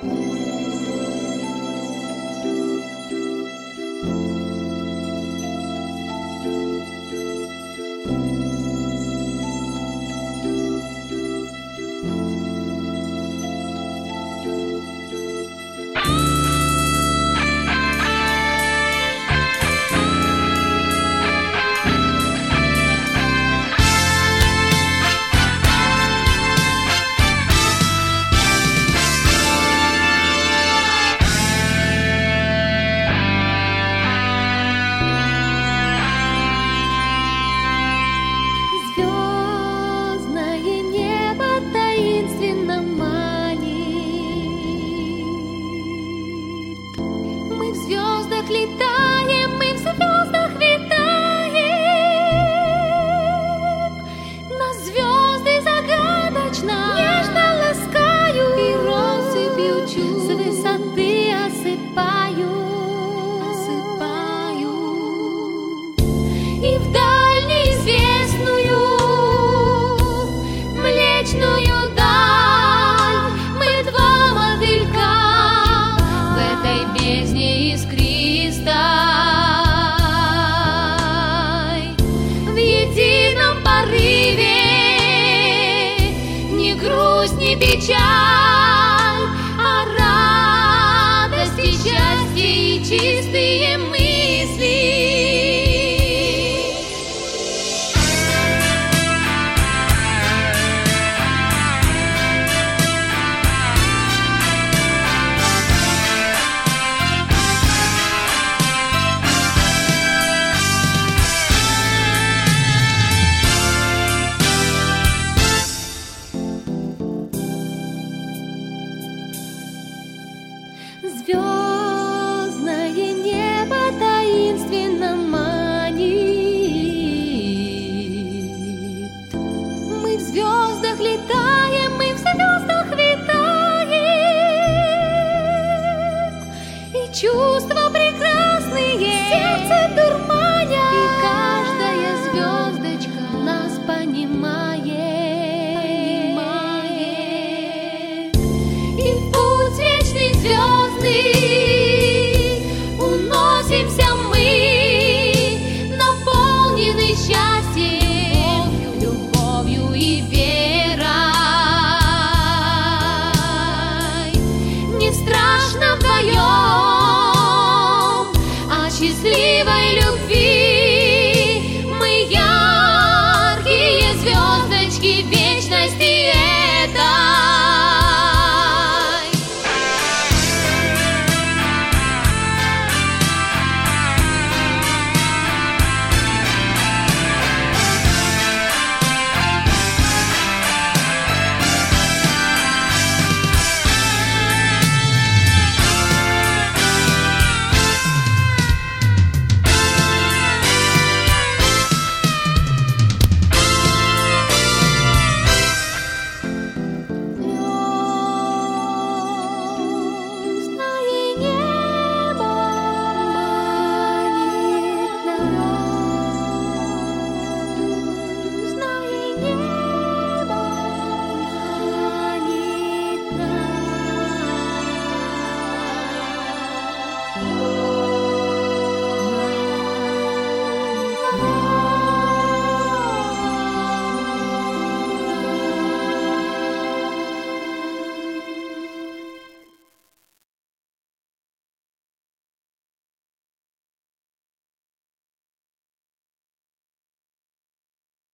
Летаем, мы в звездах витаем, нас звезды загадочно нежно ласкают и россыпью чудес с высоты осыпают, и в даль неизвестную млечную даль мы два мотылька в этой бездне искры. В едином порыве ни грусть, ни печаль, а радость и счастье и чистые мысли. Звездное небо таинственно манит. Мы в звездах летаем, мы в звездах витаем, и чувства прекрасные сердце дурманя, и каждая звездочка нас понимает.